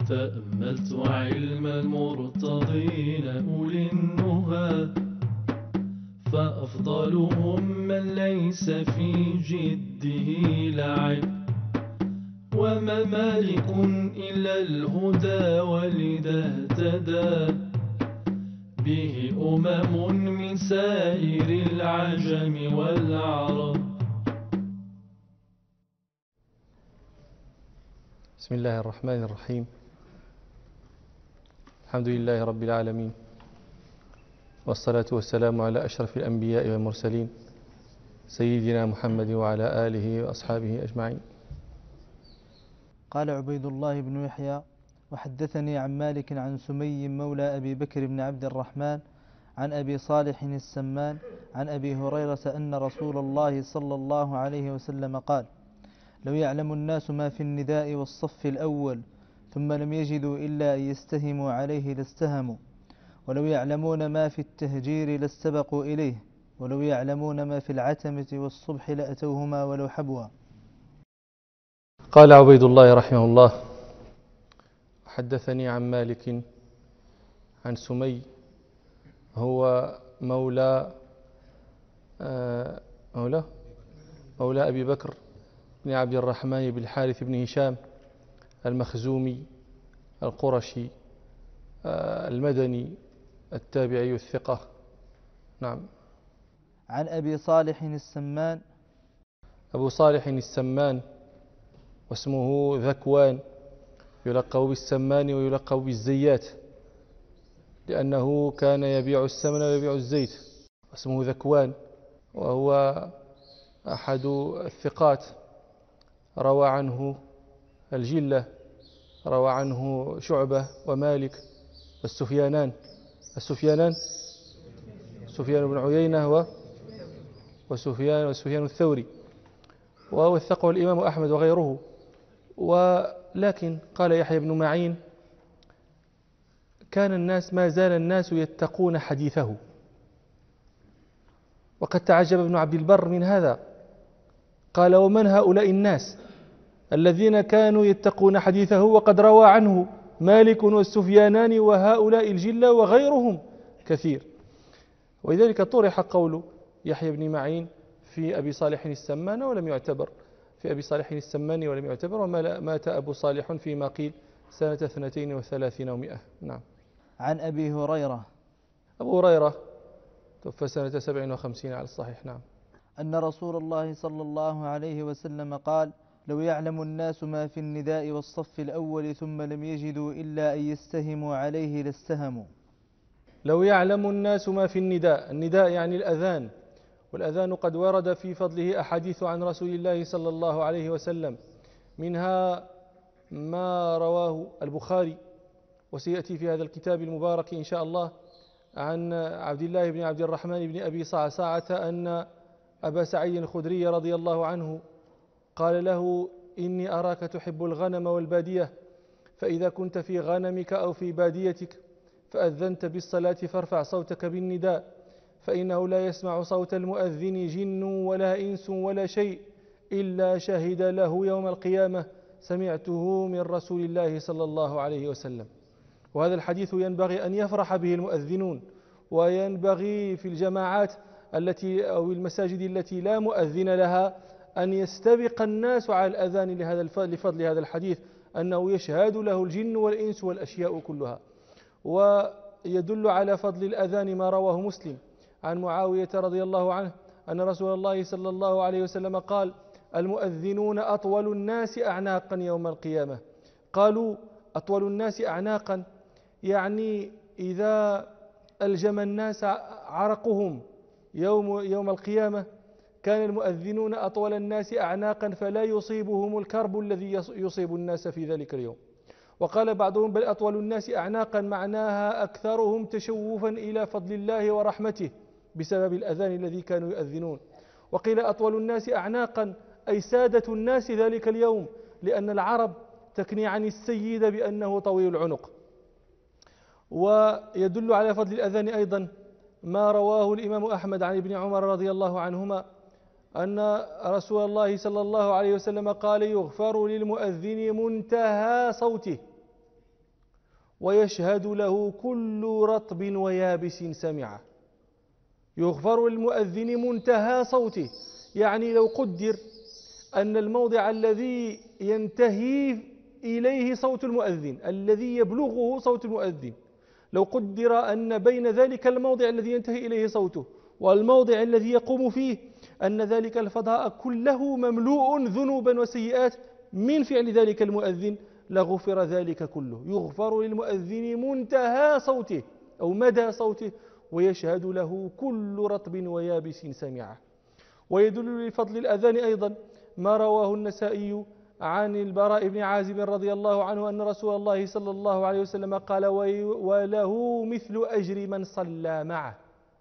تأملت علم المرتضين أولي النهى، فأفضلهم من ليس في جده لعب، وما مالك إلا الهدى ولذا اهتدى به من سائر العجم والعرب. بسم الله الرحمن الرحيم. الحمد لله رب العالمين، والصلاة والسلام على أشرف الأنبياء والمرسلين سيدنا محمد وعلى آله وأصحابه أجمعين. قال عبيد الله بن يحيى: وحدثني عن مالك عن سمي مولى أبي بكر بن عبد الرحمن عن أبي صالح السمان عن أبي هريرة أن رسول الله صلى الله عليه وسلم قال: لو يعلم الناس ما في النداء والصف الأول ثم لم يجدوا إلا أن يستهموا عليه لاستهموا، ولو يعلمون ما في التهجير لاستبقوا إليه، ولو يعلمون ما في العتمة والصبح لأتوهما ولو حبوا. قال عبيد الله رحمه الله: حدثني عن مالك عن سمي، هو مولى أبي بكر بن عبد الرحمن بن الحارث بن هشام المخزومي القرشي المدني التابعي الثقة. نعم. عن أبي صالح السمان. أبو صالح السمان واسمه ذكوان، يلقب بالسمان ويلقب بالزيات، لأنه كان يبيع السمن ويبيع الزيت، اسمه ذكوان، وهو أحد الثقات، روى عنه الجلة، روى عنه شعبة ومالك والسفيانان، سفيان بن عيينة وسفيان الثوري، ووثقه الإمام أحمد وغيره. ولكن قال يحيى بن معين: ما زال الناس يتقون حديثه. وقد تعجب ابن عبد البر من هذا، قال: ومن هؤلاء الناس الذين كانوا يتقون حديثه وقد روى عنه مالك والسفيانان وهؤلاء الجلة وغيرهم كثير. ولذلك طرح قول يحيى بن معين في أبي صالح السمان ولم يعتبر، ومات أبو صالح فيما قيل سنة 32 و300. نعم. عن أبي هريرة. أبو هريرة توفى سنة 57 على الصحيح. نعم. أن رسول الله صلى الله عليه وسلم قال: لو يعلم الناس ما في النداء والصف الأول ثم لم يجدوا إلا أن يستهموا عليه لاستهموا. لو يعلم الناس ما في النداء يعني الأذان، والأذان قد ورد في فضله أحاديث عن رسول الله صلى الله عليه وسلم، منها ما رواه البخاري وسيأتي في هذا الكتاب المبارك إن شاء الله عن عبد الله بن عبد الرحمن بن أبي صعصعة أن أبا سعيد الخدري رضي الله عنه قال له: إني أراك تحب الغنم والبادية، فإذا كنت في غنمك أو في باديتك فأذنت بالصلاة فارفع صوتك بالنداء، فإنه لا يسمع صوت المؤذن جن ولا إنس ولا شيء إلا شهد له يوم القيامة سمعته من رسول الله صلى الله عليه وسلم. وهذا الحديث ينبغي أن يفرح به المؤذنون، وينبغي في الجماعات أو المساجد التي لا مؤذن لها أن يستبق الناس على الأذان لفضل هذا الحديث، أنه يشهد له الجن والإنس والأشياء كلها. ويدل على فضل الأذان ما رواه مسلم عن معاوية رضي الله عنه أن رسول الله صلى الله عليه وسلم قال: المؤذنون أطول الناس أعناقا يوم القيامة. قالوا: أطول الناس أعناقا يعني إذا ألجم الناس عرقهم يوم القيامة كان المؤذنون أطول الناس أعناقا فلا يصيبهم الكرب الذي يصيب الناس في ذلك اليوم. وقال بعضهم: بل أطول الناس أعناقا معناها أكثرهم تشوفا إلى فضل الله ورحمته بسبب الأذان الذي كانوا يؤذنون. وقيل أطول الناس أعناقا أي سادة الناس ذلك اليوم، لأن العرب تكني عن السيد بأنه طويل العنق. ويدل على فضل الأذان أيضا ما رواه الإمام أحمد عن ابن عمر رضي الله عنهما أن رسول الله صلى الله عليه وسلم قال: يغفر للمؤذن منتهى صوته، ويشهد له كل رطب ويابس سمعه. يغفر للمؤذن منتهى صوته، يعني لو قدر أن الموضع الذي ينتهي إليه صوت المؤذن، الذي يبلغه صوت المؤذن، لو قدر أن بين ذلك الموضع الذي ينتهي إليه صوته والموضع الذي يقوم فيه أن ذلك الفضاء كله مملوء ذنوبا وسيئات من فعل ذلك المؤذن، لغفر ذلك كله. يغفر للمؤذن منتهى صوته أو مدى صوته، ويشهد له كل رطب ويابس سمعه. ويدل لفضل الأذان أيضا ما رواه النسائي عن البراء بن عازب رضي الله عنه أن رسول الله صلى الله عليه وسلم قال: وله مثل أجر من صلى معه.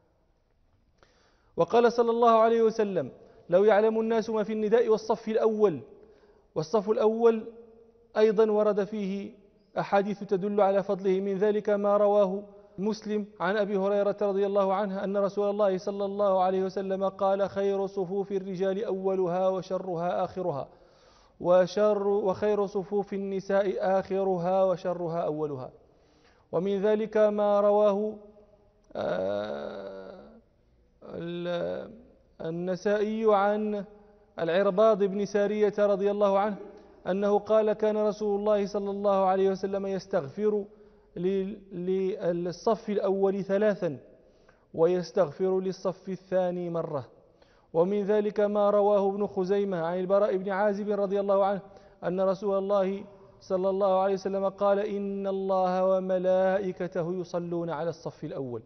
وقال صلى الله عليه وسلم: لو يعلم الناس ما في النداء والصف الأول. والصف الأول أيضا ورد فيه أحاديث تدل على فضله، من ذلك ما رواه مسلم عن أبي هريرة رضي الله عنه أن رسول الله صلى الله عليه وسلم قال: خير صفوف الرجال أولها وشرها آخرها، وخير صفوف النساء آخرها وشرها أولها. ومن ذلك ما رواه النسائي عن العرباض بن سارية رضي الله عنه أنه قال: كان رسول الله صلى الله عليه وسلم يستغفر للصف الأول 3 ويستغفر للصف الثاني مرة. ومن ذلك ما رواه ابن خزيمة عن البراء بن عازب رضي الله عنه أن رسول الله صلى الله عليه وسلم قال: إن الله وملائكته يصلون على الصف الأول.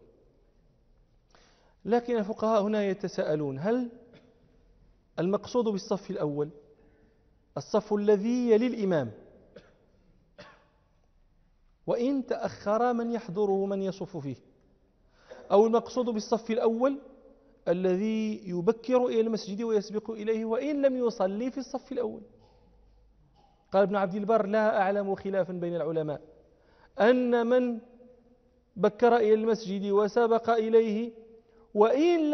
لكن الفقهاء هنا يتساءلون: هل المقصود بالصف الأول الصف الذي يلي الإمام، وإن تأخر من يحضره من يصف فيه، أو المقصود بالصف الأول الذي يبكر إلى المسجد ويسبق إليه وإن لم يصلي في الصف الأول؟ قال ابن عبد البر: لا أعلم خلافا بين العلماء أن من بكر إلى المسجد وسبق إليه وإن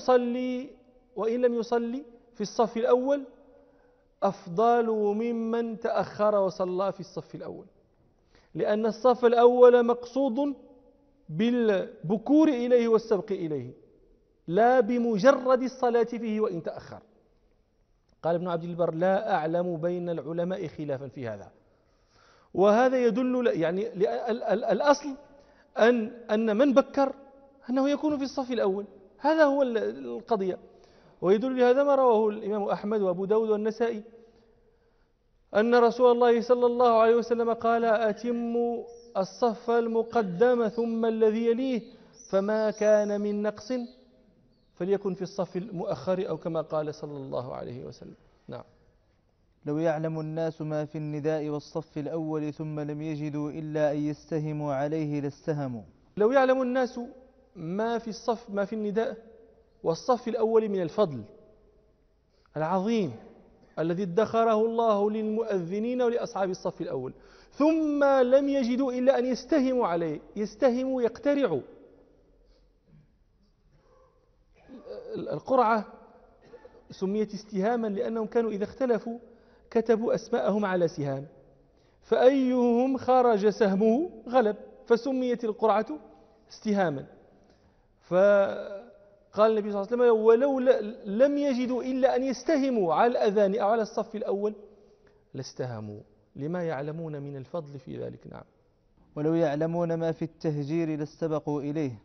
لم يصلي في الصف الأول أفضل ممن تأخر وصلى في الصف الأول، لأن الصف الأول مقصود بالبكور إليه والسبق إليه، لا بمجرد الصلاة فيه وإن تأخر. قال ابن عبد البر: لا أعلم بين العلماء خلافا في هذا. وهذا يدل يعني الأصل أن من بكر أنه يكون في الصف الأول، هذا هو القضية. ويدل لهذا ما رواه الإمام أحمد وأبو داود والنسائي أن رسول الله صلى الله عليه وسلم قال: أتموا الصف المقدم ثم الذي يليه، فما كان من نقص فليكن في الصف المؤخر، أو كما قال صلى الله عليه وسلم. نعم. لو يعلم الناس ما في النداء والصف الأول ثم لم يجدوا إلا أن يستهموا عليه لاستهموا. لو يعلم الناس ما في النداء والصف الأول من الفضل العظيم الذي ادخره الله للمؤذنين ولأصحاب الصف الأول، ثم لم يجدوا إلا أن يستهموا عليه. يستهموا، يقترعوا. القرعة سميت استهاما لأنهم كانوا إذا اختلفوا كتبوا أسماءهم على سهام، فأيهم خرج سهمه غلب، فسميت القرعة استهاما. فقال النبي صلى الله عليه وسلم: ولو لم يجدوا إلا أن يستهموا على الأذان أو على الصف الأول لاستهموا، لما يعلمون من الفضل في ذلك. نعم. ولو يعلمون ما في التهجير لاستبقوا إليه.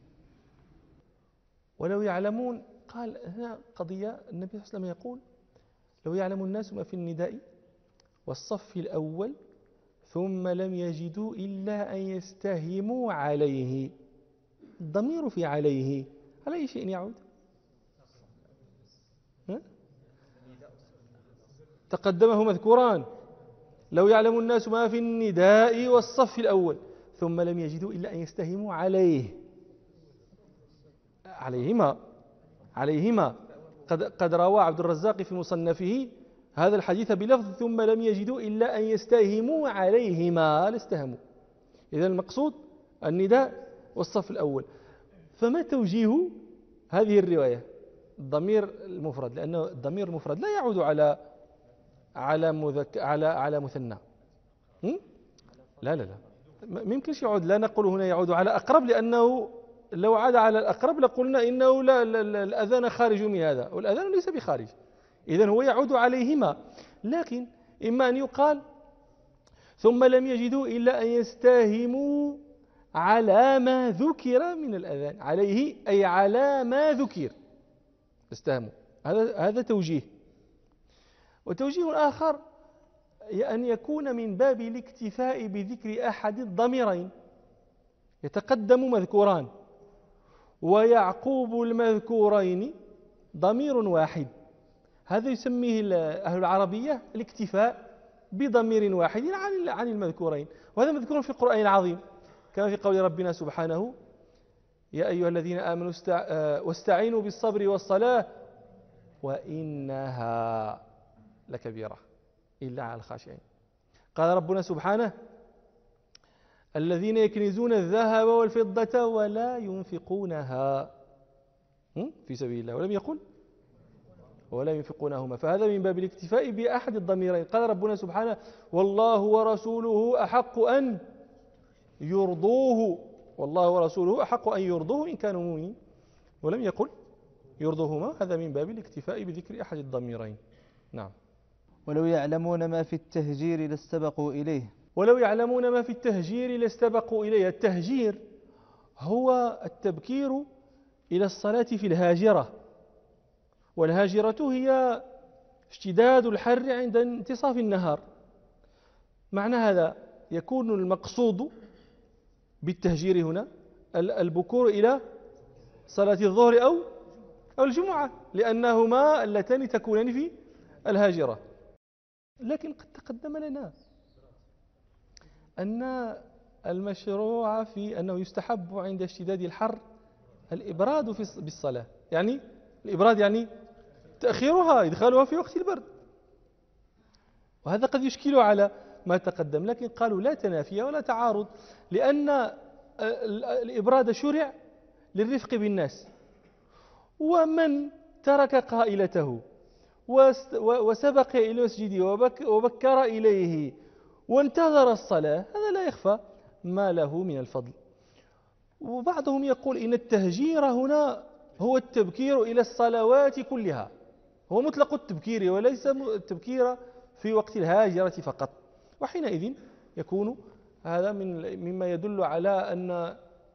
ولو يعلمون، قال هنا قضية. النبي صلى الله عليه وسلم يقول: لو يعلم الناس ما في النداء والصف الأول ثم لم يجدوا إلا أن يستهموا عليه. الضمير في عليه على أي شيء يعود؟ تقدمه مذكوران: لو يعلم الناس ما في النداء والصف الأول ثم لم يجدوا إلا أن يستهموا عليه. عليهما قد روى عبد الرزاق في مصنفه هذا الحديث بلفظ: ثم لم يجدوا إلا أن يستهموا عليهما لاستهموا. إذا المقصود النداء والصف الأول. فما توجيه هذه الرواية؟ الضمير المفرد، لأنه الضمير المفرد لا يعود على مثنى. لا ما يمكنش يعود، لا نقول هنا يعود على أقرب، لأنه لو عاد على الأقرب لقلنا إنه لا الأذان خارج من هذا، والأذان ليس بخارج، إذن هو يعود عليهما. لكن إما أن يقال ثم لم يجدوا إلا أن يستاهموا على ما ذكر من الأذان، عليه أي على ما ذكر استاهموا، هذا توجيه. وتوجيه آخر أن يكون من باب الاكتفاء بذكر أحد الضميرين، يتقدم مذكوران ويعقوب المذكورين ضمير واحد، هذا يسميه أهل العربية الاكتفاء بضمير واحد عن المذكورين، وهذا مذكور في القرآن العظيم كما في قول ربنا سبحانه: يا أيها الذين آمنوا واستعينوا بالصبر والصلاة وإنها لكبيرة إلا على الخاشعين. قال ربنا سبحانه: الذين يكنزون الذهب والفضة ولا ينفقونها في سبيل الله، ولم يقل ولا ينفقونهما، فهذا من باب الاكتفاء بأحد الضميرين. قال ربنا سبحانه: والله ورسوله أحق أن يرضوه، والله ورسوله أحق أن يرضوه إن كانوا مؤمنين، ولم يقل يرضوهما، هذا من باب الاكتفاء بذكر أحد الضميرين. نعم. ولو يعلمون ما في التهجير لاستبقوا إليه. ولو يعلمون ما في التهجير لاستبقوا إليه. التهجير هو التبكير إلى الصلاة في الهاجرة، والهاجرة هي اشتداد الحر عند انتصاف النهار. معنى هذا يكون المقصود بالتهجير هنا البكور إلى صلاة الظهر أو الجمعة، لأنهما اللتان تكونان في الهاجرة. لكن قد تقدم لنا أن المشروع في أنه يستحب عند اشتداد الحر الإبراد بالصلاة، يعني الإبراد يعني تأخيرها، إدخالها في وقت البرد، وهذا قد يشكل على ما تقدم. لكن قالوا لا تنافي ولا تعارض، لأن الإبراد شرع للرفق بالناس، ومن ترك قائلته وسبق إلى المسجد وبكر إليه وانتظر الصلاة، هذا لا يخفى ما له من الفضل. وبعضهم يقول إن التهجير هنا هو التبكير إلى الصلوات كلها، هو مطلق التبكير وليس التبكير في وقت الهاجرة فقط، وحينئذ يكون هذا مما يدل على أن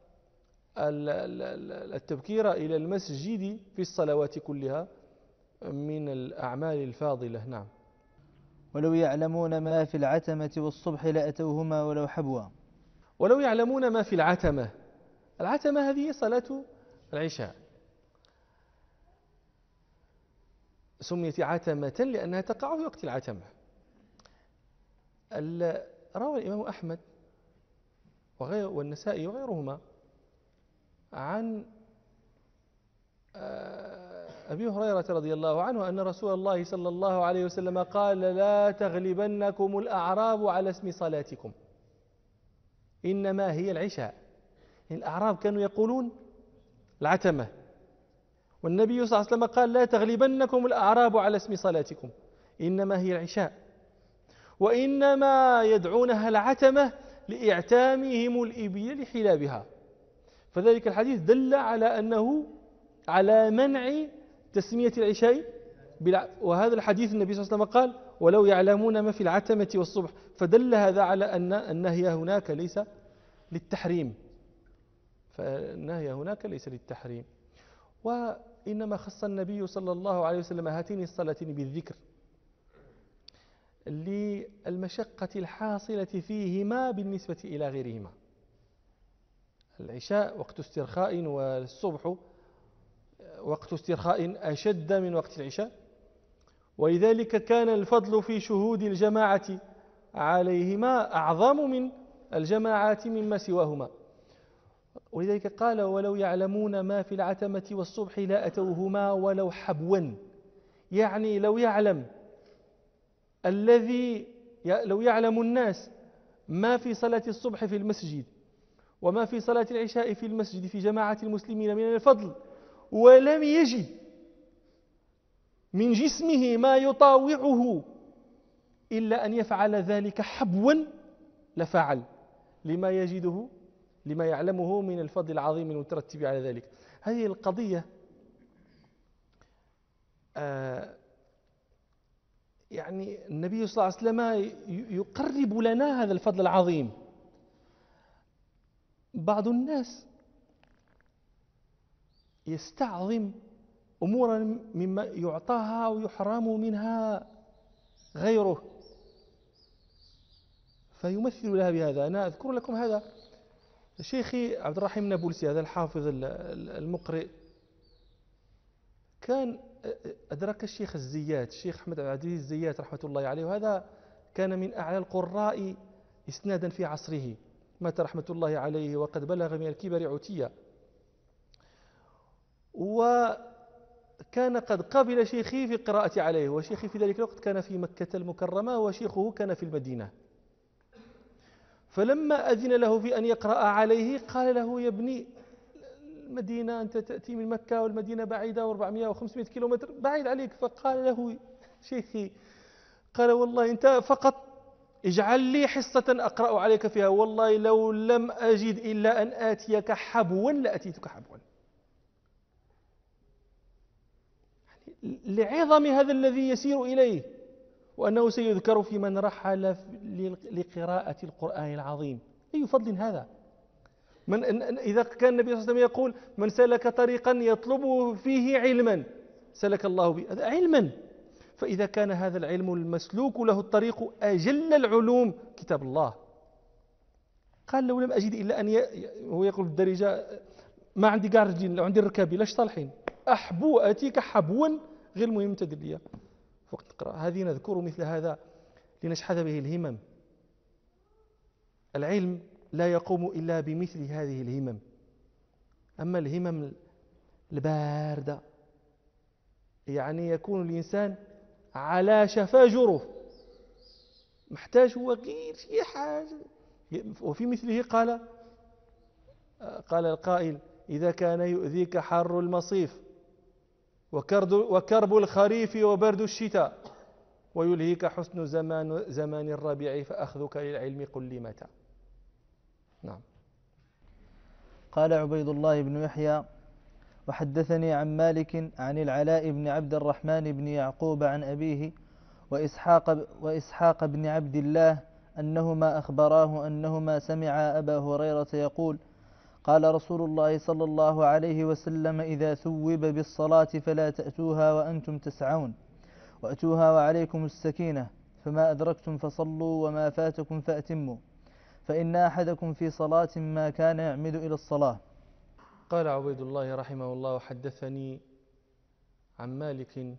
التبكير إلى المسجد في الصلوات كلها من الأعمال الفاضلة. نعم. ولو يعلمون ما في العتمة والصبح لأتوهما ولو حبوا. ولو يعلمون ما في العتمة. العتمة هذه صلاة العشاء، سميت عتمة لأنها تقع في وقت العتمة. روى الإمام أحمد والنسائي وغيرهما عن أبي هريرة رضي الله عنه أن رسول الله صلى الله عليه وسلم قال: لا تغلبنكم الأعراب على اسم صلاتكم، إنما هي العشاء. الأعراب كانوا يقولون العتمة، والنبي صلى الله عليه وسلم قال: لا تغلبنكم الأعراب على اسم صلاتكم، إنما هي العشاء، وإنما يدعونها العتمة لإعتامهم الإبل لحلابها. فذلك الحديث دل على منع تسمية العشاء وهذا الحديث النبي صلى الله عليه وسلم قال: ولو يعلمون ما في العتمة والصبح، فدل هذا على أن النهي هناك ليس للتحريم، فالنهي هناك ليس للتحريم، وإنما خص النبي صلى الله عليه وسلم هاتين الصلاتين بالذكر للمشقة الحاصلة فيهما بالنسبة إلى غيرهما. العشاء وقت استرخاء، والصبح وقت استرخاء أشد من وقت العشاء، ولذلك كان الفضل في شهود الجماعة عليهما أعظم من الجماعات مما سواهما. ولذلك قال: ولو يعلمون ما في العتمة والصبح لا أتوهما ولو حبوا، يعني لو يعلم الناس ما في صلاة الصبح في المسجد وما في صلاة العشاء في المسجد في جماعة المسلمين من الفضل، ولم يجد من جسمه ما يطاوعه إلا أن يفعل ذلك حبوا لفعل، لما يجده، لما يعلمه من الفضل العظيم المترتب على ذلك. هذه القضية يعني النبي صلى الله عليه وسلم يقرب لنا هذا الفضل العظيم. بعض الناس يستعظم أمورا مما يعطاها ويحرم منها غيره فيمثل لها بهذا. أنا أذكر لكم هذا شيخي عبد الرحيم النابلسي، هذا الحافظ المقرئ، كان أدرك الشيخ الزيات، الشيخ أحمد عبد العزيز الزيات رحمة الله عليه، وهذا كان من أعلى القراء إسنادا في عصره، مات رحمة الله عليه وقد بلغ من الكبر عتيا، وكان قد قبل شيخي في القراءة عليه، وشيخي في ذلك الوقت كان في مكة المكرمة وشيخه كان في المدينة. فلما أذن له في أن يقرأ عليه قال له: يا ابني، المدينة أنت تأتي من مكة والمدينة بعيدة و400 و500 كيلومتر بعيد عليك. فقال له شيخي، قال: والله أنت فقط اجعل لي حصة أقرأ عليك فيها، والله لو لم أجد إلا أن آتيك حبوا لأتيتك حبوا. لعظم هذا الذي يسير إليه، وأنه سيذكر في من رحل لقراءة القرآن العظيم. أي فضل هذا! إذا كان النبي صلى الله عليه وسلم يقول: من سلك طريقا يطلب فيه علما سلك الله به، هذا علما. فإذا كان هذا العلم المسلوك له الطريق أجل العلوم كتاب الله، قال: لو لم أجد إلا أن هو يقول بالدارجة: ما عندي كاع رجلين، لو عندي الركابي لاش صالحين، أحبو أتيك حبوا، غير مهم تدرية وقت تقرأ. هذه نذكر مثل هذا لنشحذ به الهمم. العلم لا يقوم إلا بمثل هذه الهمم. أما الهمم الباردة يعني يكون الإنسان على شفا جرف، محتاج هو غير شي حاجة. وفي مثله قال القائل: إذا كان يؤذيك حر المصيف وكرب الخريف وبرد الشتاء ويلهيك حسن زمان الربيع فأخذك للعلم قل لي متى. نعم. قال عبيد الله بن يحيى: وحدثني عن مالك عن العلاء بن عبد الرحمن بن يعقوب عن أبيه وإسحاق بن عبد الله أنهما أخبراه أنهما سمعا أبا هريرة يقول: قال رسول الله صلى الله عليه وسلم: إذا ثوب بالصلاة فلا تأتوها وأنتم تسعون، وأتوها وعليكم السكينة، فما أدركتم فصلوا وما فاتكم فأتموا، فإن أحدكم في صلاة ما كان يعمد إلى الصلاة. قال عبيد الله رحمه الله: حدثني عن مالك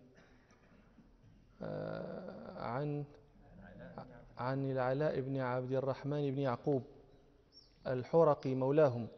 عن العلاء بن عبد الرحمن بن يعقوب الحرقي مولاهم،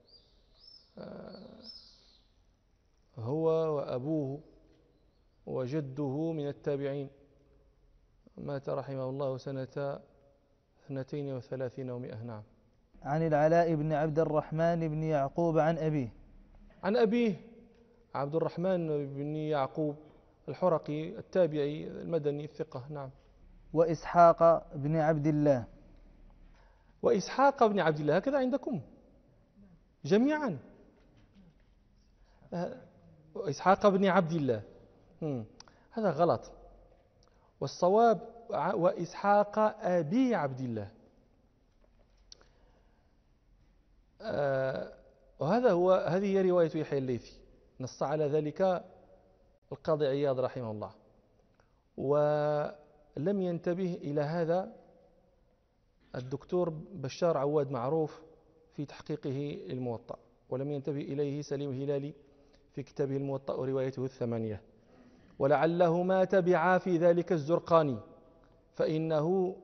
هو وأبوه وجده من التابعين، مات رحمه الله سنة 32 و100. نعم. عن العلاء بن عبد الرحمن بن يعقوب عن أبيه عبد الرحمن بن يعقوب الحرقي التابعي المدني الثقة. نعم. وإسحاق بن عبد الله. وإسحاق بن عبد الله هكذا عندكم جميعا؟ إسحاق بن عبد الله هذا غلط، والصواب وإسحاق أبي عبد الله. هذه هي رواية يحيى الليثي، نص على ذلك القاضي عياض رحمه الله، ولم ينتبه إلى هذا الدكتور بشار عواد معروف في تحقيقه الموطأ، ولم ينتبه إليه سليم الهلالي في كتابه الموطأ وروايته 8، ولعلهما تبعا في ذلك الزرقاني، فإنه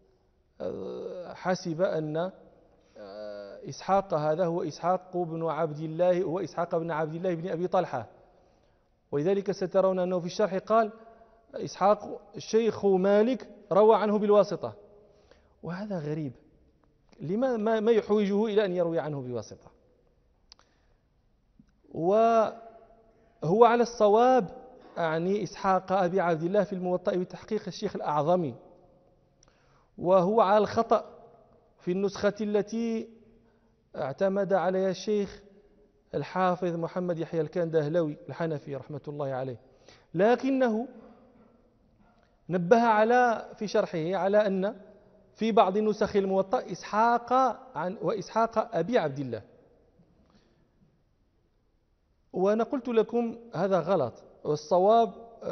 حسب أن إسحاق هذا هو إسحاق بن عبد الله، هو إسحاق بن عبد الله بن أبي طلحة، ولذلك سترون أنه في الشرح قال: إسحاق شيخ مالك روى عنه بالواسطة، وهذا غريب. لما ما يحوجه إلى أن يروي عنه بواسطة؟ وهو على الصواب أعني إسحاق أبي عبد الله في الموطأ بتحقيق الشيخ الأعظمي، وهو على الخطأ في النسخة التي اعتمد عليها الشيخ الحافظ محمد يحيى الكندهلوي الحنفي رحمة الله عليه، لكنه نبه في شرحه على أن في بعض نسخ الموطأ وإسحاق أبي عبد الله، وأنا قلت لكم هذا غلط، والصواب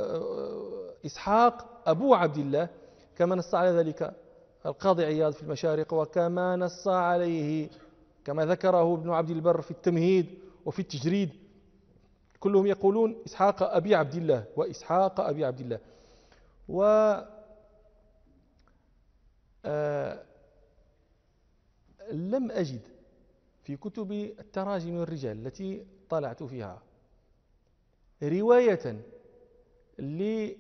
إسحاق أبو عبد الله كما نص على ذلك القاضي عياض في المشارق، وكما نص عليه كما ذكره ابن عبد البر في التمهيد وفي التجريد، كلهم يقولون إسحاق أبي عبد الله وإسحاق أبي عبد الله. لم أجد في كتب التراجم الرجال التي طلعت فيها رواية لعبد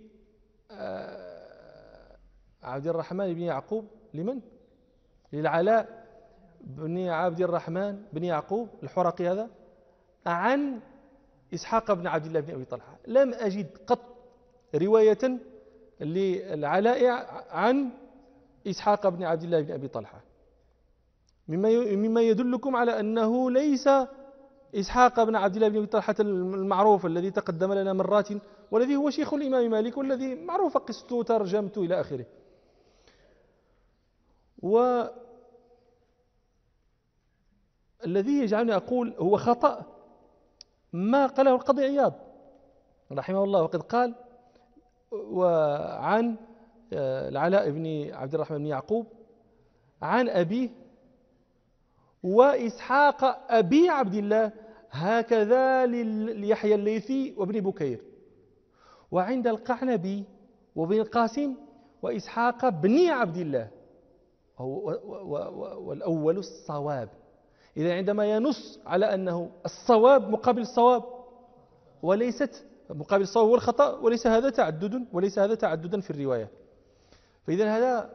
الرحمن بن يعقوب للعلاء بن عبد الرحمن بن يعقوب الحرقي هذا عن إسحاق بن عبد الله بن أبي طلحة. لم أجد قط رواية للعلاء عن إسحاق بن عبد الله بن أبي طلحة، مما يدلكم على أنه ليس إسحاق بن عبد الله بن أبي طلحة المعروف الذي تقدم لنا مرات، والذي هو شيخ الإمام مالك، والذي معروف قصته وترجمته إلى آخره. والذي يجعلني أقول هو خطأ ما قاله القاضي عياض رحمه الله، وقد قال وعن العلاء بن عبد الرحمن بن يعقوب عن أبيه وإسحاق أبي عبد الله، هكذا ليحيى الليثي وابن بكير، وعند القعنبي وابن القاسم وإسحاق بن عبد الله، والأول الصواب. إذا عندما ينص على أنه الصواب مقابل الصواب وليست مقابل الصواب والخطأ، وليس هذا تعددا في الرواية. فإذا هذا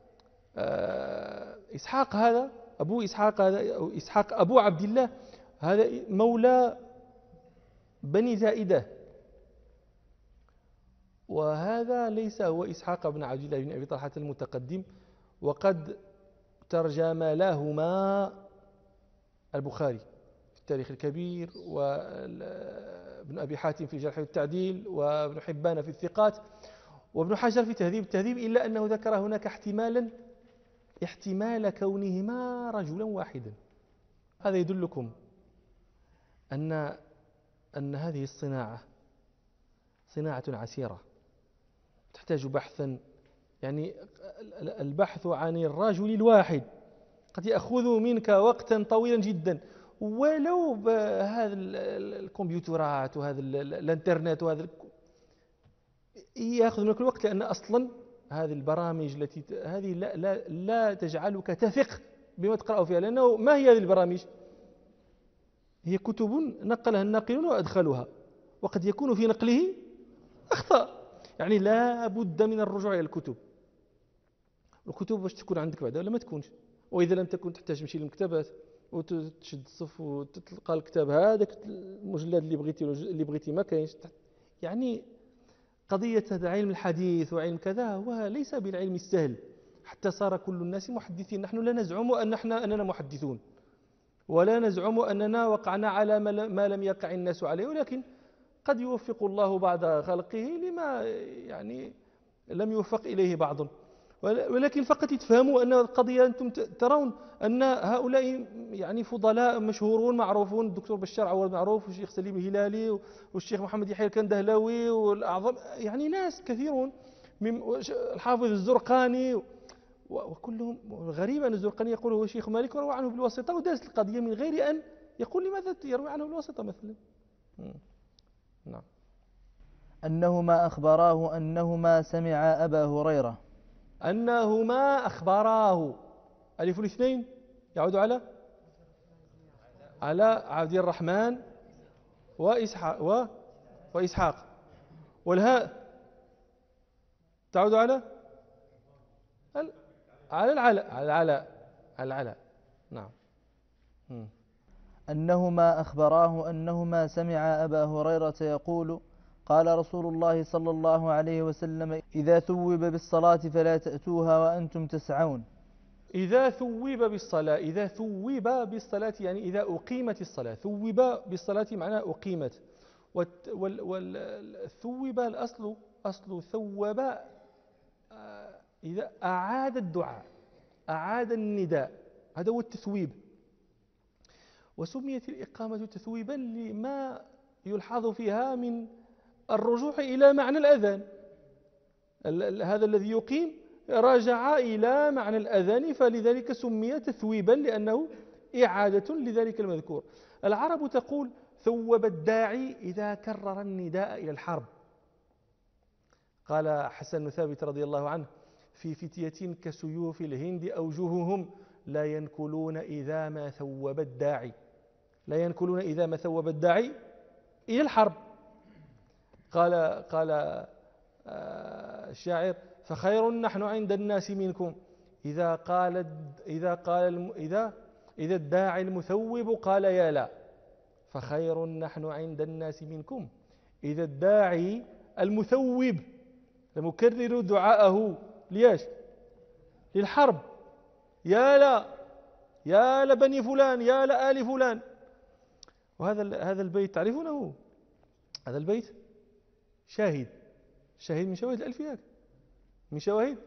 إسحاق هذا أبو إسحاق هذا أو إسحاق أبو عبد الله هذا مولى بني زائدة، وهذا ليس هو إسحاق بن عبد الله بن أبي طلحة المتقدم، وقد ترجم لهما البخاري في التاريخ الكبير، وابن أبي حاتم في الجرح والتعديل، وابن حبان في الثقات، وابن حجر في تهذيب التهذيب، إلا أنه ذكر هناك احتمال كونهما رجلا واحدا. هذا يدلكم أن هذه الصناعة صناعة عسيرة تحتاج بحثا، يعني البحث عن الرجل الواحد قد يأخذ منك وقتا طويلا جدا، ولو بهذا الكمبيوترات وهذا الانترنت وهذا يأخذ منك الوقت، لأن أصلا هذه البرامج هذه لا تجعلك تثق بما تقرأ فيها، لأنه ما هي هذه البرامج؟ هي كتب نقلها الناقلون وأدخلها، وقد يكون في نقله أخطاء، يعني لا بد من الرجوع إلى الكتب باش تكون عندك بعدها ولا ما تكونش. وإذا لم تكن تحتاج تمشي للمكتبات وتشد الصف وتلقى الكتاب هذاك المجلد اللي بغيتي ما كاينش. يعني قضية علم الحديث وعلم كذا هو ليس بالعلم السهل، حتى صار كل الناس محدثين. نحن لا نزعم أننا محدثون، ولا نزعم أننا وقعنا على ما لم يقع الناس عليه، ولكن قد يوفق الله بعض خلقه لما يعني لم يوفق إليه بعض. ولكن فقط تفهموا أن القضية أنتم ترون أن هؤلاء يعني فضلاء مشهورون معروفون، الدكتور بشار عوض معروف، والشيخ سليم الهلالي، والشيخ محمد يحيى الكندهلوي، والأعظم يعني ناس كثيرون، الحافظ الزرقاني، وكلهم. غريب أن الزرقاني يقول هو شيخ مالك وروى عنه بالواسطة، ودرس القضية من غير أن يقول لماذا يروي عنه بالواسطة مثلا. نعم. أنهما أخبراه أنهما سمع أبا هريرة، أنهما أخبراه، ألف الاثنين يعود على عبد الرحمن وإسحاق، والهاء تعود على العلاء. نعم. أنهما أخبراه أنهما سمع أبا هريرة يقول قال رسول الله صلى الله عليه وسلم إذا ثوب بالصلاة فلا تأتوها وأنتم تسعون. إذا ثوب بالصلاة، إذا ثوب بالصلاة يعني إذا أقيمت الصلاة. ثوب بالصلاة معناه أقيمت. والثوب الأصل أصل ثوب إذا أعاد الدعاء، أعاد النداء، هذا هو التثويب. وسميت الإقامة تثويبا لما يلحظ فيها من الرجوع إلى معنى الأذان. هذا الذي يقيم رجع إلى معنى الأذان، فلذلك سمي تثويبا لأنه إعادة لذلك المذكور. العرب تقول ثوب الداعي إذا كرر النداء إلى الحرب. قال حسن بن ثابت رضي الله عنه: في فتية كسيوف الهند أوجههم لا ينكلون إذا ما ثوب الداعي، لا ينكلون إذا ما ثوب الداعي إلى الحرب. قال الشاعر: فخير نحن عند الناس منكم إذا الداعي المثوب قال يا لا. فخير نحن عند الناس منكم إذا الداعي المثوب المكرر دعاءه ليش؟ للحرب، يا لا، يا لبني فلان، يا لآل فلان. وهذا البيت تعرفونه؟ هذا البيت شاهد من شواهد الألفيات، من شواهد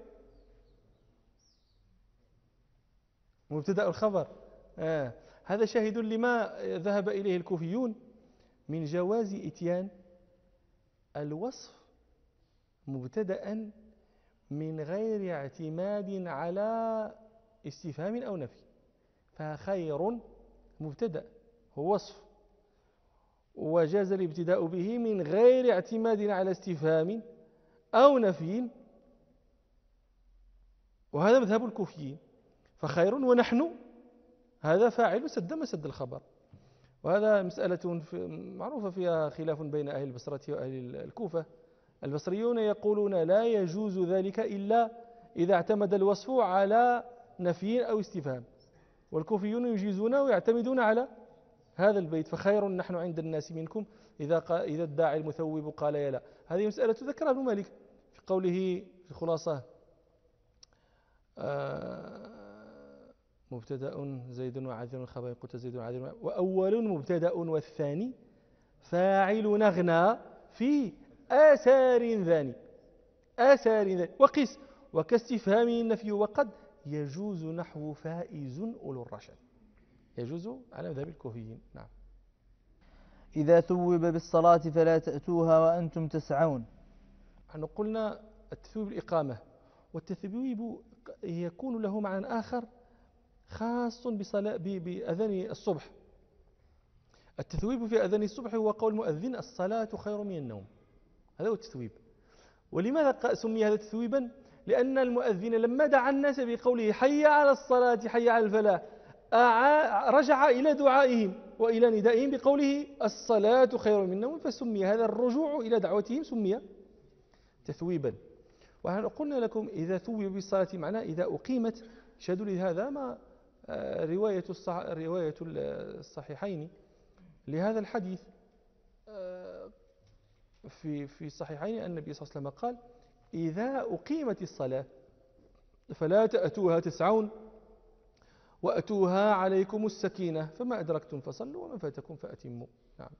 مبتدأ الخبر. هذا شاهد لما ذهب إليه الكوفيون من جواز إتيان الوصف مبتدأ من غير اعتماد على استفهام أو نفي. فخير مبتدأ هو وصف، وجاز الابتداء به من غير اعتماد على استفهام أو نفي، وهذا مذهب الكوفيين. فخير ونحن هذا فاعل سد مسد الخبر. وهذا مسألة معروفة فيها خلاف بين أهل البصرة وأهل الكوفة. البصريون يقولون لا يجوز ذلك إلا إذا اعتمد الوصف على نفي أو استفهام، والكوفيون يجيزون ويعتمدون على هذا البيت: فخير نحن عند الناس منكم إذا الداعي المثوب قال يا لا. هذه مسألة ذكرها ابن مالك في قوله في الخلاصة: مبتدأ زيد وعاذر خبر قلت زيد وعاذر، وأول مبتدأ والثاني فاعل نغنى في آثار ذاني، آثار ذاني. وقس وكاستفهام النفي وقد يجوز نحو فائز أولو الرشد، يجوز على مذهب الكوفيين. نعم. إذا ثوب بالصلاة فلا تأتوها وأنتم تسعون. نحن قلنا التثويب الإقامة، والتثويب يكون له معنى آخر خاص بأذان الصبح. التثويب في أذان الصبح هو قول المؤذن: الصلاة خير من النوم. هذا هو التثويب. ولماذا سمي هذا تثويبا؟ لأن المؤذن لما دعا الناس بقوله حي على الصلاة حي على الفلاح رجع إلى دعائهم وإلى ندائهم بقوله الصلاة خير من النوم، فسمي هذا الرجوع إلى دعوتهم سمي تثويبا. وقلنا لكم إذا ثوب بالصلاة معناه إذا أقيمت. شهدوا لهذا ما رواية الصحيحين لهذا الحديث في الصحيحين أن النبي صلى الله عليه وسلم قال: إذا أقيمت الصلاة فلا تأتوها تسعون وأتوها عليكم السكينة فما أدركتم فصلوا وما فاتكم فأتموا. نعم.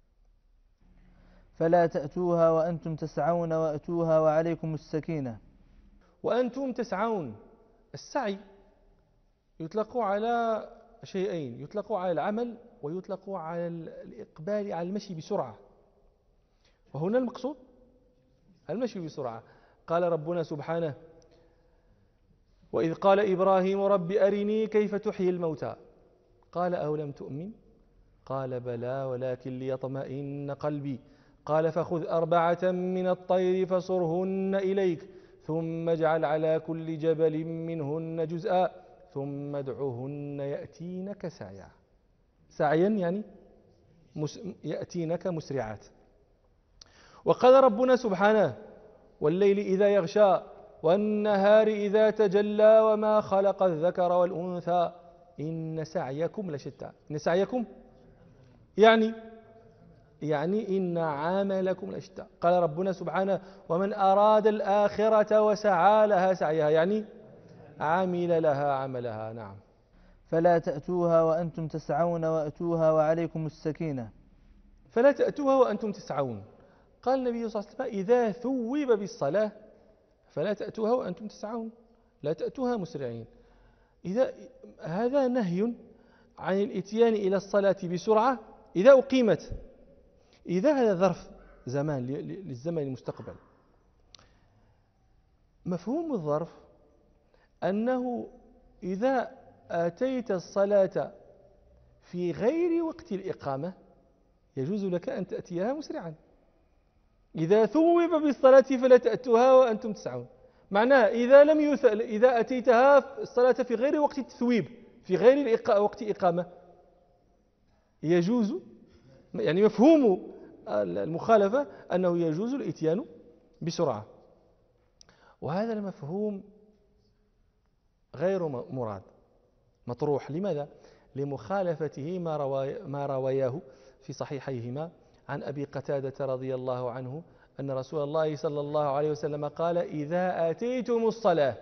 فلا تأتوها وأنتم تسعون وأتوها وعليكم السكينة. وأنتم تسعون، السعي يطلق على شيئين: يطلق على العمل ويطلق على الإقبال على المشي بسرعة. وهنا المقصود المشي بسرعة. قال ربنا سبحانه: وإذ قال إبراهيم رب أرني كيف تحيي الموتى قال أولم تؤمن قال بلى ولكن ليطمئن قلبي قال فخذ 4 من الطير فصرهن إليك ثم اجعل على كل جبل منهن جزءا ثم ادعهن يأتينك سعيا. سعيا يعني يأتينك مسرعات. وقال ربنا سبحانه: والليل إذا يغشى والنهار إذا تجلى وما خلق الذكر والأنثى إن سعيكم لشتى. إن سعيكم يعني إن عملكم لشتى. قال ربنا سبحانه: ومن أراد الآخرة وسعى لها سعيها يعني عمل لها عملها. نعم. فلا تأتوها وأنتم تسعون وأتوها وعليكم السكينة. فلا تأتوها وأنتم تسعون. قال النبي صلى الله عليه وسلم إذا ثوب بالصلاة فلا تأتوها وأنتم تسعون، لا تأتوها مسرعين. هذا نهي عن الاتيان إلى الصلاة بسرعة إذا أقيمت. إذا هذا ظرف زمان للزمن المستقبل. مفهوم الظرف أنه إذا أتيت الصلاة في غير وقت الإقامة يجوز لك أن تأتيها مسرعا. إذا ثوب بالصلاة فلا تأتوها وأنتم تسعون، معناه إذا أتيتها الصلاة في غير وقت التثويب، في غير وقت إقامة، يجوز، يعني مفهوم المخالفة أنه يجوز الإتيان بسرعة. وهذا المفهوم غير مراد، مطروح. لماذا؟ لمخالفته ما رواياه في صحيحيهما عن أبي قتادة رضي الله عنه أن رسول الله صلى الله عليه وسلم قال إذا أتيتم الصلاة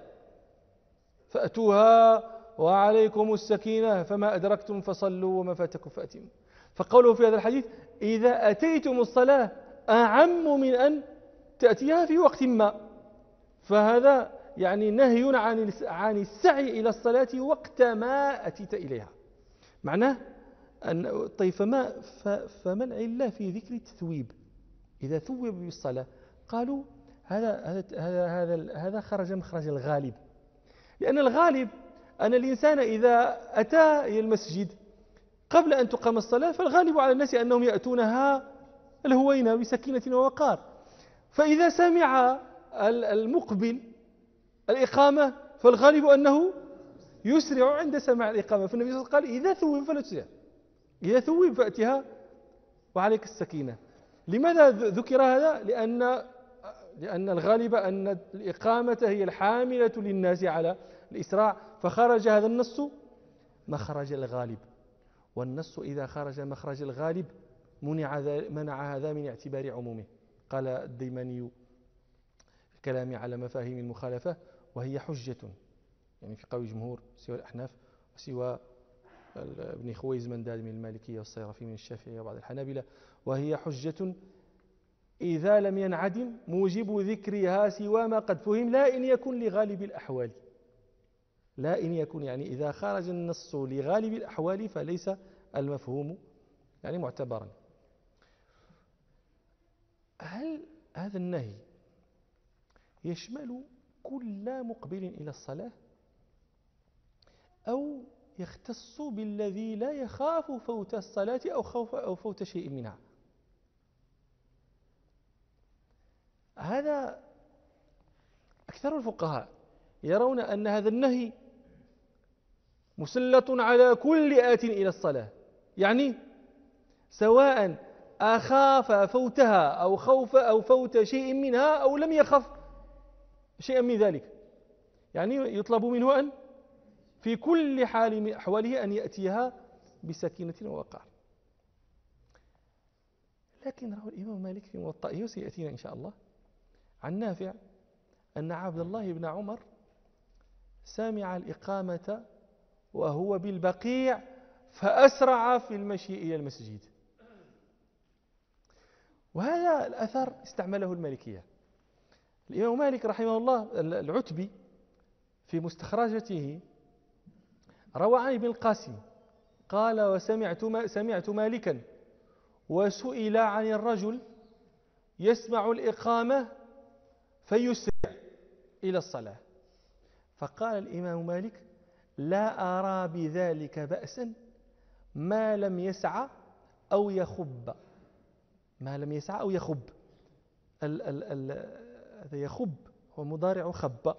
فأتوها وعليكم السكينة فما أدركتم فصلوا وما فاتكم فأتموا. فقوله في هذا الحديث إذا أتيتم الصلاة أعم من أن تأتيها في وقت ما، فهذا يعني نهي عن السعي إلى الصلاة وقت ما أتيت إليها. معناه أن طيب فما العلة في ذكر التثويب؟ إذا ثوب بالصلاة قالوا هذا خرج مخرج الغالب، لأن الغالب أن الإنسان إذا أتى إلى المسجد قبل أن تقام الصلاة فالغالب على الناس أنهم يأتونها الهوينة بسكينة ووقار، فإذا سمع المقبل الإقامة فالغالب أنه يسرع عند سماع الإقامة. فالنبي صلى الله عليه وسلم قال إذا ثوب فلا تسرع، إذا ثوب فأتها وعليك السكينة. لماذا ذكر هذا؟ لأن الغالب أن الإقامة هي الحاملة للناس على الإسراع، فخرج هذا النص مخرج الغالب، والنص إذا خرج مخرج الغالب منع هذا من اعتبار عمومه. قال الديماني في كلامه على مفاهيم المخالفة وهي حجة، يعني في قول جمهور سوى الأحناف وسوى ابن خويز منداد من المالكية والصيرفي من الشافعية وبعض الحنابلة، وهي حجة إذا لم ينعدم موجب ذكرها سوى ما قد فهم لا إن يكن لغالب الأحوال. لا إن يكن يعني إذا خرج النص لغالب الأحوال فليس المفهوم يعني معتبرا. هل هذا النهي يشمل كل مقبل إلى الصلاة أو يختص بالذي لا يخاف فوت الصلاة أو فوت شيء منها؟ هذا أكثر الفقهاء يرون أن هذا النهي مسلط على كل آت إلى الصلاة، يعني سواء أخاف فوتها أو فوت شيء منها أو لم يخف شيئا من ذلك، يعني يطلب منه أن في كل حال من أحواله أن يأتيها بسكينة ووقار. لكن روى الإمام مالك في موطئه وسيأتينا إن شاء الله عن نافع أن عبد الله بن عمر سمع الإقامة وهو بالبقيع فأسرع في المشي إلى المسجد. وهذا الأثر استعمله المالكية. الإمام مالك رحمه الله العتبي في مستخرجته روى عن ابن القاسم قال سمعت مالكا وسئل عن الرجل يسمع الإقامة فيسرع إلى الصلاة، فقال الإمام مالك لا أرى بذلك بأسا ما لم يسعى أو يخب. ما لم يسعى أو يخب، هذا يخب هو مضارع خب،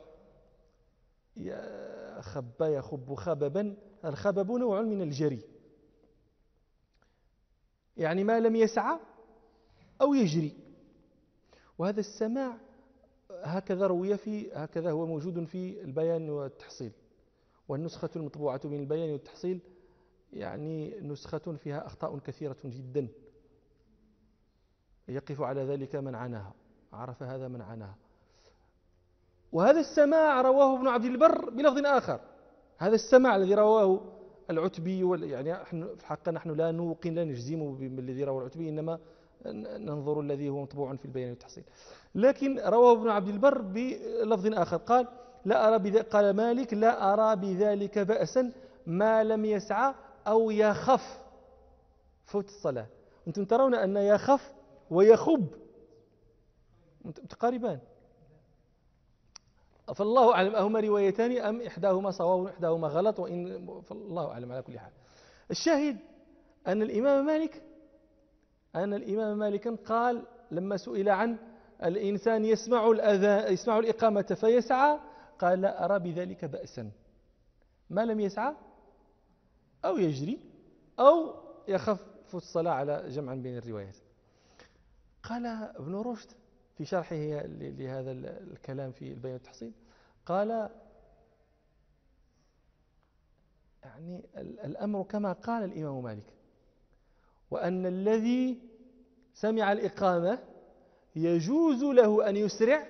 خب يخب خببا، الخبب نوع من الجري، يعني ما لم يسعى أو يجري. وهذا السماع هكذا هكذا هو موجود في البيان والتحصيل، والنسخة المطبوعة من البيان والتحصيل يعني نسخة فيها أخطاء كثيرة جدا، يقف على ذلك من عناها، عرف هذا من عناها. وهذا السماع رواه ابن عبد البر بلفظ آخر. هذا السماع الذي رواه العتبي يعني في الحق نحن لا نوقن لا نجزم بالذي رواه العتبي، إنما ننظر الذي هو مطبوع في البيان والتحصيل. لكن رواه ابن عبد البر بلفظ آخر قال قال مالك لا أرى بذلك بأسا ما لم يسعى أو يخف فوت الصلاة. أنتم ترون أن يخف ويخب متقاربان، فالله أعلم أهما روايتان أم إحداهما صواب وإحداهما غلط، فالله أعلم. على كل حال الشاهد أن الإمام مالك قال لما سئل عن الإنسان يسمع الإقامة فيسعى قال لا أرى بذلك بأسا ما لم يسعى أو يجري أو يخف الصلاة على جمع بين الروايات. قال ابن رشد في شرحه لهذا الكلام في البيان والتحصيل قال يعني الأمر كما قال الإمام مالك، وأن الذي سمع الإقامة يجوز له أن يسرع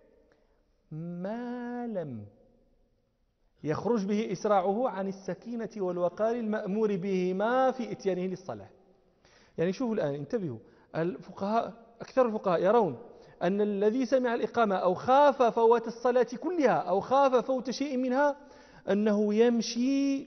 ما لم يخرج به إسراعه عن السكينة والوقار المأمور بهما في إتيانه للصلاة. يعني شوفوا الآن انتبهوا، أكثر الفقهاء يرون أن الذي سمع الإقامة أو خاف فوات الصلاة كلها أو خاف فوت شيء منها أنه يمشي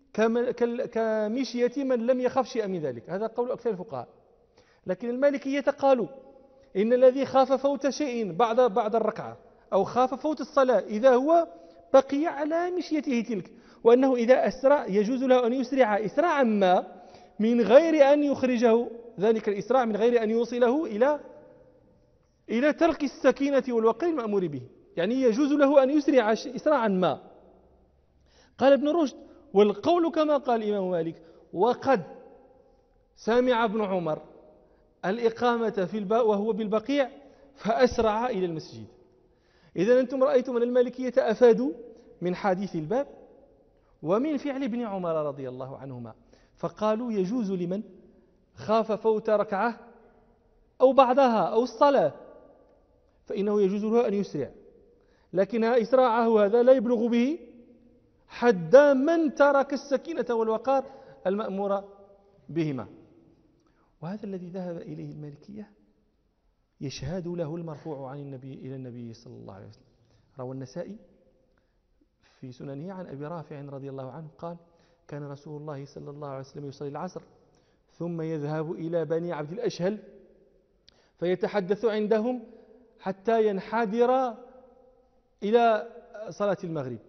كمشية من لم يخف شيئا من ذلك. هذا قول أكثر الفقهاء. لكن المالكية قالوا إن الذي خاف فوت شيء بعد الركعة أو خاف فوت الصلاة إذا هو بقي على مشيته تلك، وأنه إذا أسرع يجوز له أن يسرع إسراعا ما من غير أن يخرجه ذلك الإسراع، من غير أن يوصله إلى ترك السكينة والوقار المأمور به. يعني يجوز له أن يسرع إسراعا ما. قال ابن رشد والقول كما قال الإمام مالك وقد سمع ابن عمر الإقامة وهو بالبقيع فأسرع إلى المسجد. إذا أنتم رأيتم أن المالكية أفادوا من حديث الباب ومن فعل ابن عمر رضي الله عنهما، فقالوا يجوز لمن خاف فوت ركعة أو بعدها أو الصلاة فإنه يجوز له أن يسرع، لكن إسراعه هذا لا يبلغ به حد من ترك السكينة والوقار المأمور بهما. وهذا الذي ذهب إليه المالكية يشهد له المرفوع عن النبي إلى النبي صلى الله عليه وسلم. روى النسائي في سننه عن أبي رافع رضي الله عنه قال كان رسول الله صلى الله عليه وسلم يصلي العصر ثم يذهب إلى بني عبد الأشهل فيتحدث عندهم حتى ينحدر إلى صلاة المغرب،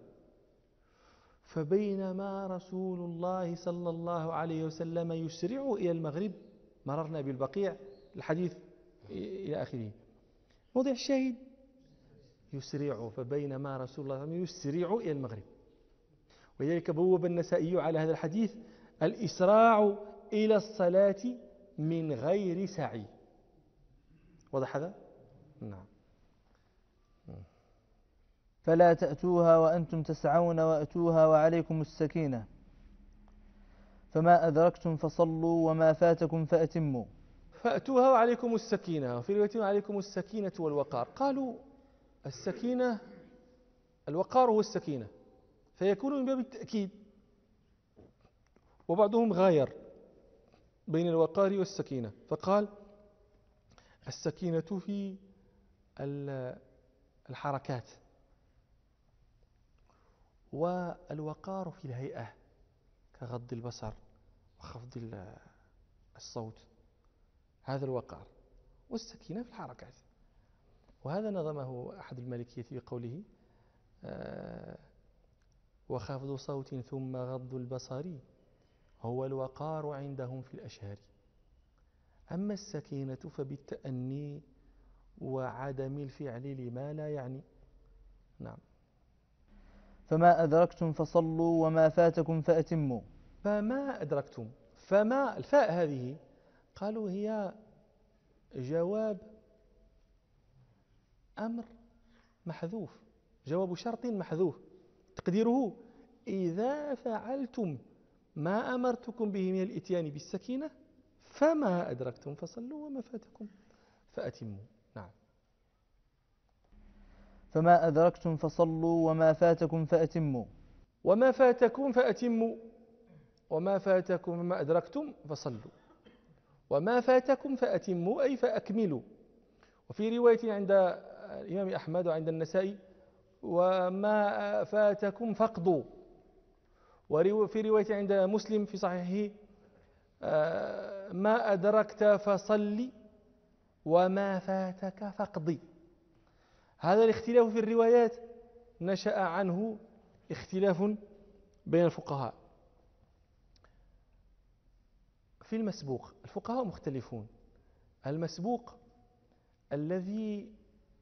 فبينما رسول الله صلى الله عليه وسلم يسرع إلى المغرب مررنا بالبقيع، الحديث إلى آخره. موضع الشاهد يسرع، فبينما رسول الله صلى الله عليه وسلم يسرع إلى المغرب. ولذلك بوب النسائي على هذا الحديث الإسراع إلى الصلاة من غير سعي. واضح هذا؟ نعم. فلا تأتوها وأنتم تسعون وأتوها وعليكم السكينة، فما أدركتم فصلوا وما فاتكم فأتموا. فأتوها وعليكم السكينة، وفي رواية عليكم السكينة والوقار. قالوا السكينة الوقار هو السكينة، فيكون من باب التأكيد، وبعضهم غاير بين الوقار والسكينة فقال السكينة في الحركات والوقار في الهيئة كغض البصر وخفض الصوت، هذا الوقار، والسكينة في الحركات. وهذا نظمه أحد المالكية بقوله وخفض صوت ثم غض البصر هو الوقار عندهم في الأشهار، أما السكينة فبالتأني وعدم الفعل لما لا يعني. نعم. فما أدركتم فصلوا وما فاتكم فأتموا. فما أدركتم، فما الفاء هذه قالوا هي جواب أمر محذوف، جواب شرط محذوف، تقديره إذا فعلتم ما أمرتكم به من الإتيان بالسكينة فما أدركتم فصلوا وما فاتكم فأتموا. نعم. فما أدركتم فصلوا وما فاتكم فأتموا. وما فاتكم فأتموا، وما فاتكم وما أدركتم فصلوا، وما فاتكم فأتموا أي فأكملوا. وفي رواية عند الإمام أحمد وعند النسائي وما فاتكم فاقضوا. وفي رواية عند مسلم في صحيحه ما أدركت فصل وما فاتك فاقضي. هذا الاختلاف في الروايات نشأ عنه اختلاف بين الفقهاء. في المسبوق الفقهاء مختلفون. المسبوق الذي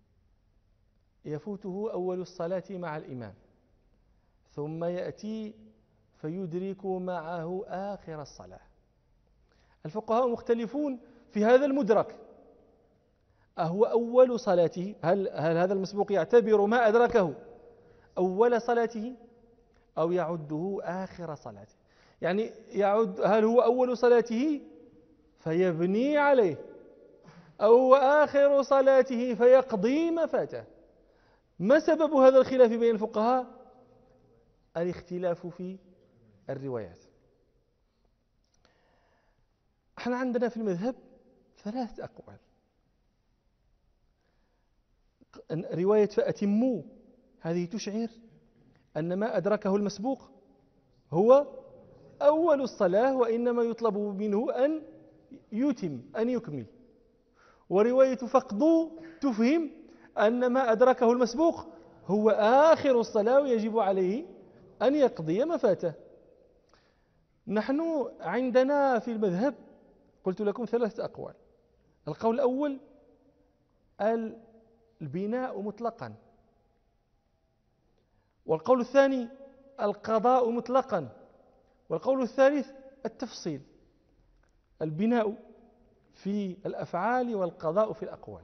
يفوته أول الصلاة مع الإمام ثم يأتي فيدرك معه آخر الصلاة. الفقهاء مختلفون في هذا المدرك، أهو أول صلاته؟ هل هذا المسبوق يعتبر ما أدركه أول صلاته أو يعده آخر صلاته؟ يعني يعد هل هو أول صلاته فيبني عليه أو هو آخر صلاته فيقضي ما فاته؟ ما سبب هذا الخلاف بين الفقهاء؟ الاختلاف في الروايات. احنا عندنا في المذهب 3 أقوال. رواية فأتموا هذه تشعر أن ما أدركه المسبوق هو أول الصلاة وإنما يطلب منه أن يتم أن يكمل. ورواية فاقضوا تفهم أن ما أدركه المسبوق هو آخر الصلاة ويجب عليه أن يقضي ما فاته. نحن عندنا في المذهب قلت لكم 3 أقوال. القول الأول البناء مطلقا، والقول الثاني القضاء مطلقا، والقول الثالث التفصيل. البناء في الأفعال والقضاء في الأقوال.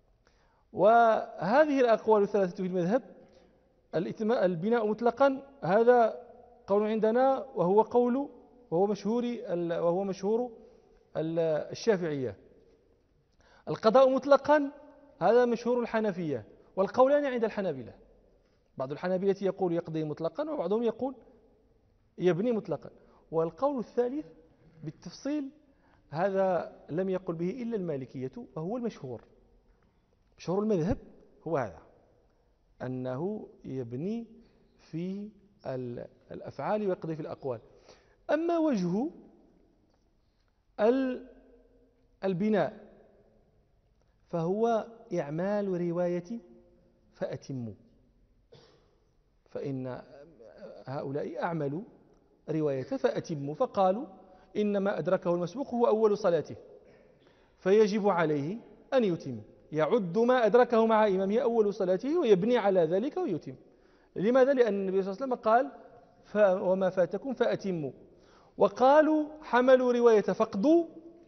وهذه الأقوال الثلاثة في المذهب البناء مطلقا هذا قول عندنا وهو مشهور الشافعية. القضاء مطلقا هذا مشهور الحنفية، والقولان عند الحنابلة. بعض الحنابلة يقول يقضي مطلقا وبعضهم يقول يبني مطلقا. والقول الثالث بالتفصيل هذا لم يقل به إلا المالكية وهو المشهور. مشهور المذهب هو هذا، أنه يبني في الأفعال ويقضي في الأقوال. أما وجه البناء فهو إعمال رواية فأتموا، فإن هؤلاء أعملوا رواية فأتموا فقالوا إنما أدركه المسبوق هو أول صلاته فيجب عليه أن يتم، يعد ما أدركه مع إمامه أول صلاته ويبني على ذلك ويتم. لماذا؟ لأن النبي صلى الله عليه وسلم قال وما فاتكم فأتموا. وقالوا حملوا رواية فقدوا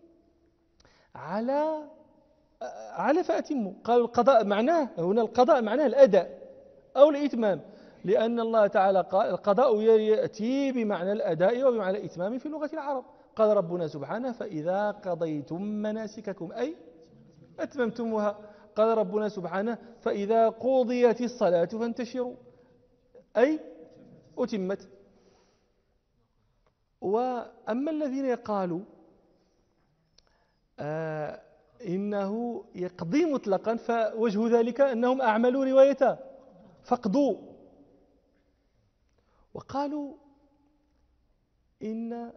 على فأتموا. قالوا القضاء معناه هنا القضاء معناه الأداء أو الإتمام، لأن الله تعالى قال القضاء يأتي بمعنى الأداء وبمعنى الإتمام في لغة العرب. قال ربنا سبحانه فإذا قضيتم مناسككم أي أتممتموها. قال ربنا سبحانه فإذا قضيت الصلاة فانتشروا أي أتمت. وأما الذين قالوا إنه يقضي مطلقا فوجه ذلك أنهم أعملوا رواية فقدوا، وقالوا إن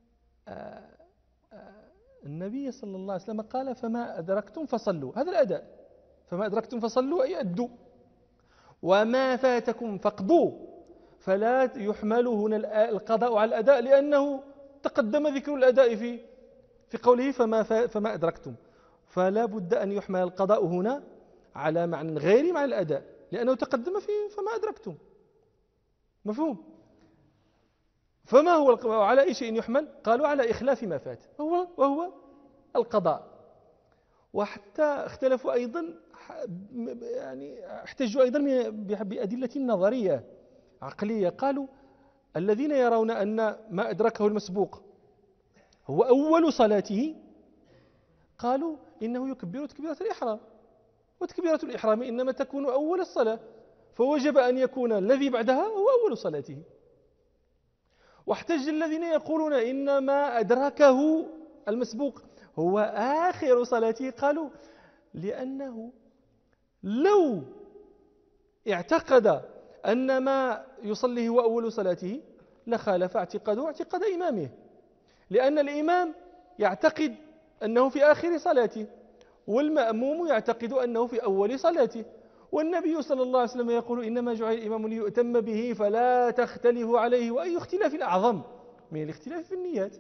النبي صلى الله عليه وسلم قال فما أدركتم فصلوا، هذا الأداء، فما أدركتم فصلوا أي أدوا، وما فاتكم فقدوا، فلا يحمل هنا القضاء على الأداء لأنه تقدم ذكر الأداء في قوله فما أدركتم، فلا بد أن يحمل القضاء هنا على معنى غير معنى الأداء لأنه تقدم فما أدركتم. مفهوم؟ فما هو على أي شيء يحمل؟ قالوا على إخلاف ما فات وهو القضاء. وحتى اختلفوا أيضا، يعني احتجوا أيضا بأدلة نظرية عقلية. قالوا الذين يرون أن ما أدركه المسبوق هو أول صلاته قالوا إنه يكبر تكبيرة الإحرام، وتكبيرة الإحرام إنما تكون أول الصلاة، فوجب أن يكون الذي بعدها هو أول صلاته. واحتج الذين يقولون إنما أدركه المسبوق هو آخر صلاته، قالوا لأنه لو اعتقد أن ما يصلي هو أول صلاته لخالف اعتقاده اعتقاد إمامه، لأن الإمام يعتقد أنه في آخر صلاته والمأموم يعتقد أنه في أول صلاته، والنبي صلى الله عليه وسلم يقول إنما جعل الإمام ليؤتم به فلا تختلفوا عليه، وأي اختلاف أعظم من الاختلاف في النيات.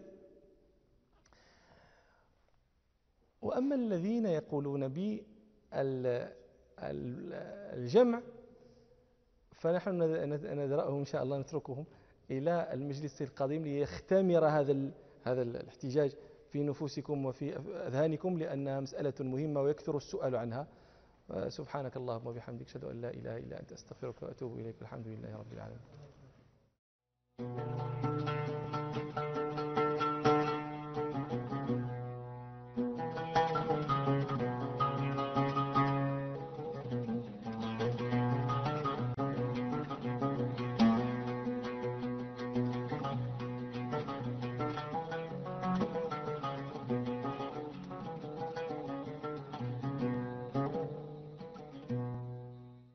وأما الذين يقولون بالجمع فنحن ندرأهم إن شاء الله، نتركهم إلى المجلس القادم ليختمر هذا الاحتجاج في نفوسكم وفي أذهانكم، لأنها مسألة مهمة ويكثر السؤال عنها. سبحانك اللهم وبحمدك، أشهد أن لا إله إلا أنت، أستغفرك وأتوب إليك. الحمد لله رب العالمين.